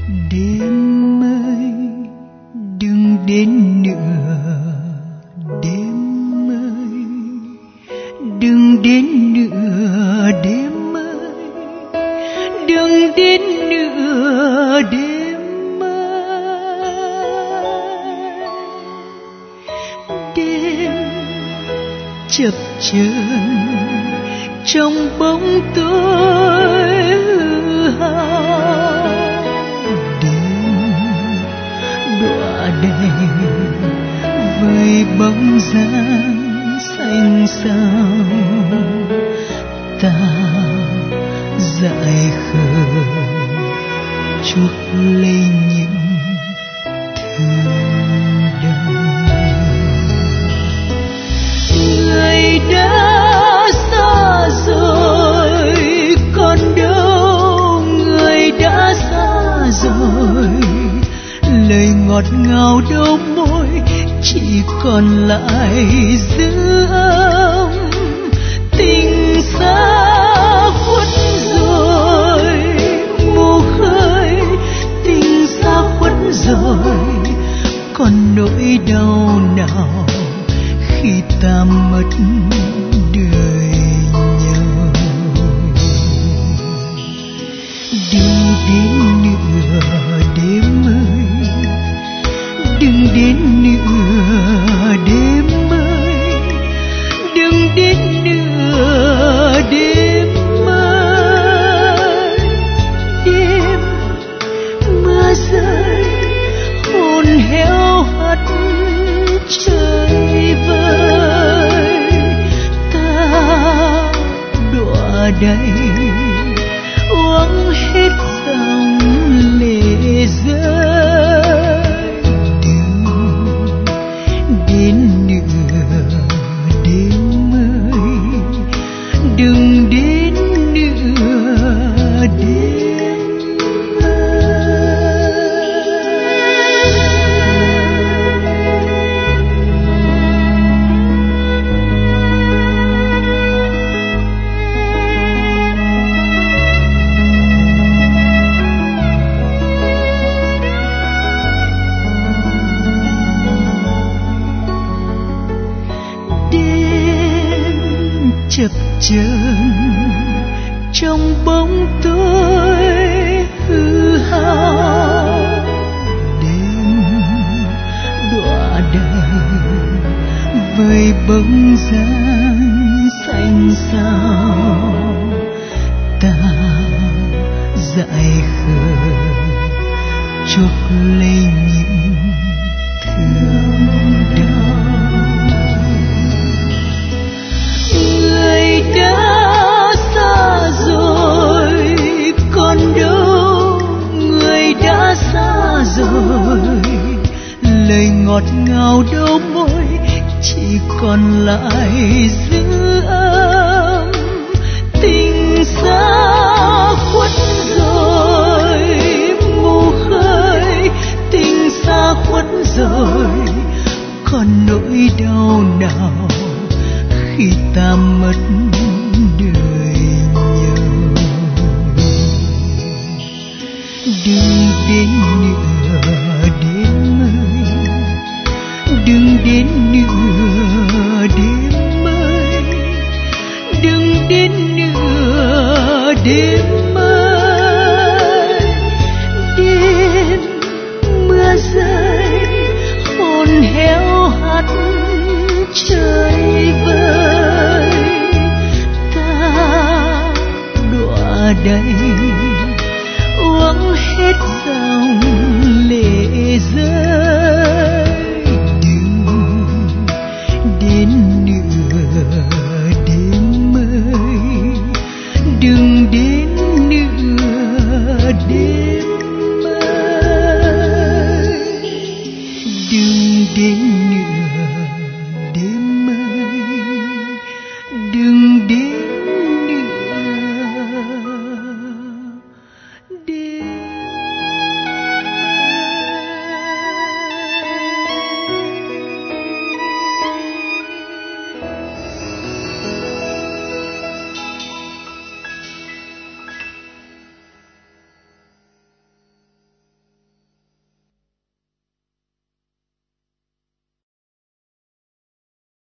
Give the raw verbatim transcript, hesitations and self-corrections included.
Đêm ơi đừng đến nữa, đêm ơi đừng đến nữa, đêm ơi đừng đến nữa, đêm ơi. Đêm chập chờn trong bóng tối hư hao, đọa đầy với bóng dáng xanh xao, ta dại khờ chuốc lấy những thương đau. Người đã xa rồi còn đâu, người đã xa rồi lời ngọt ngào đâu môi, chỉ còn lại dư âm. Tình xa khuất rồi mù khơi, tình xa khuất rồi còn nỗi đau nào khi ta mất đời nhau. Đừng đến nữa đêm ơi, đừng đến nữa đêm ơi, đừng đến nữa đêm ơi. Đêm mưa rơi hồn héo hắt trời vơi, ta đọa đầy uống hết dòng lệ rơi. Đến nữa đêm ơi, đừng đến nữa đêm ơi. Chập chờn trong bóng tối hư hao, đêm đọa đầy với bóng dáng xanh xao, ta dại khờ chuốc lấy những thương đau. Người đã xa rồi còn đâu, người đã xa rồi lời ngọt ngào đâu môi, chỉ còn lại dư âm. Tình xa khuất rồi mù khơi, tình xa khuất rồi còn nỗi đau nào khi ta mất đời nhau. Đừng đến